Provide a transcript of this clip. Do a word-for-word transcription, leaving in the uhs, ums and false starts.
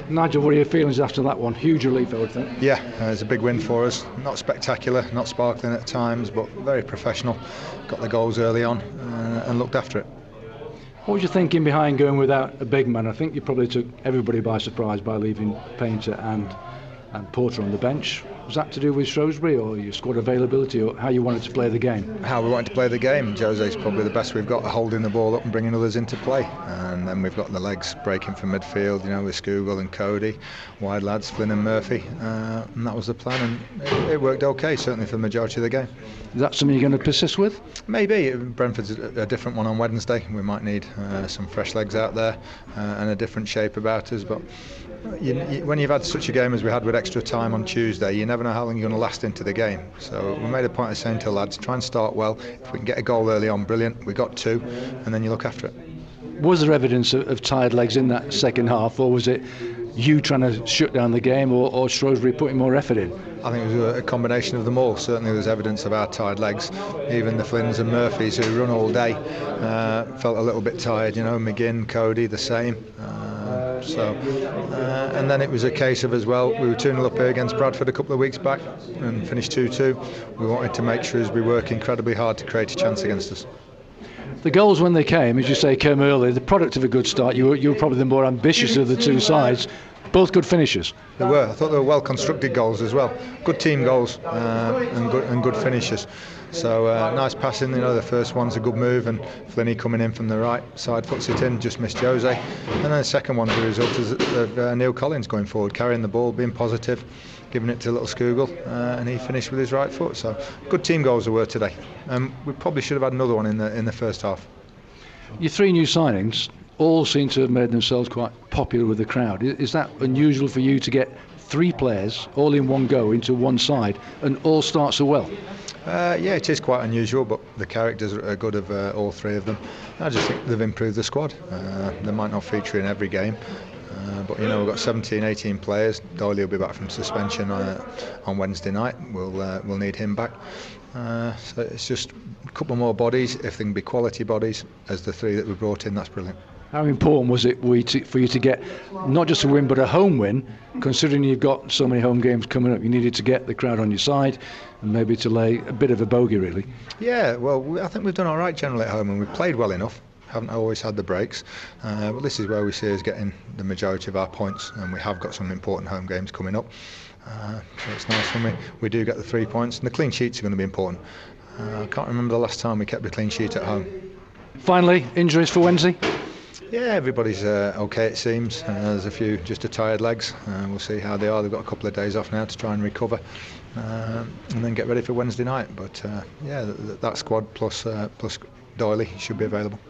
Nigel, what are your feelings after that one? Huge relief, I would think. Yeah, uh, it's a big win for us. Not spectacular, not sparkling at times, but very professional. Got the goals early on uh, and looked after it. What was your thinking behind going without a big man? I think you probably took everybody by surprise by leaving Painter and and Porter on the bench. Was that to do with Shrewsbury or your squad availability or how you wanted to play the game? How we wanted to play the game. Jose's probably the best we've got at holding the ball up and bringing others into play. And then we've got the legs breaking from midfield, you know, with Scougall and Cody, wide lads, Flynn and Murphy. Uh, and that was the plan, and it, it worked okay, certainly for the majority of the game. Is that something you're going to persist with? Maybe. Brentford's a, a different one on Wednesday. We might need uh, some fresh legs out there uh, and a different shape about us. But You, you, when you've had such a game as we had with extra time on Tuesday, you never know how long you're going to last into the game. So we made a point of saying to the lads, try and start well. If we can get a goal early on, brilliant. We got two, and then you look after it. Was there evidence of, of tired legs in that second half, or was it you trying to shut down the game, or, or Shrewsbury putting more effort in? I think it was a combination of them all. Certainly there's evidence of our tired legs. Even the Flynns and Murphys, who run all day, uh, felt a little bit tired. You know, McGinn, Cody, the same. Uh, so, uh, and then it was a case of as well, we were two nil up here against Bradford a couple of weeks back and finished two two. We wanted to make sure as we work incredibly hard to create a chance against us. The goals, when they came, as you say, came early. The product of a good start. You were, you were probably the more ambitious of the two sides. Both good finishes. They were. I thought they were well constructed goals as well. Good team goals uh, and good and good finishes. So uh, nice passing. You know, the first one's a good move, and Flinney coming in from the right side puts it in, just missed Jose. And then the second one, as a result, is of uh, Neil Collins going forward, carrying the ball, being positive, giving it to little Scougall, uh, and he finished with his right foot. So good team goals there were today. Um, we probably should have had another one in the in the first half. Your three new signings all seem to have made themselves quite popular with the crowd. Is that unusual for you to get three players all in one go into one side and all start so well? Uh, yeah, it is quite unusual, but the characters are good of uh, all three of them. I just think they've improved the squad. Uh, they might not feature in every game, uh, but you know, we've got seventeen, eighteen players. Doyley will be back from suspension uh, on Wednesday night. We'll uh, we'll need him back. Uh, so it's just a couple more bodies. If they can be quality bodies, as the three that we brought in, that's brilliant. How important was it for you to get not just a win but a home win, considering you've got so many home games coming up? You needed to get the crowd on your side and maybe to lay a bit of a bogey, really. Yeah, well, we, I think we've done all right generally at home, and we've played well enough. Haven't always had the breaks, uh, but this is where we see us getting the majority of our points, and we have got some important home games coming up. Uh, so it's nice when we, we do get the three points, and the clean sheets are going to be important. Uh, I can't remember the last time we kept a clean sheet at home. Finally, injuries for Wednesday? Yeah, everybody's uh, okay, it seems. Uh, there's a few just a tired legs. Uh, we'll see how they are. They've got a couple of days off now to try and recover, uh, and then get ready for Wednesday night. But uh, yeah, th- th- that squad plus uh, plus Doyley should be available.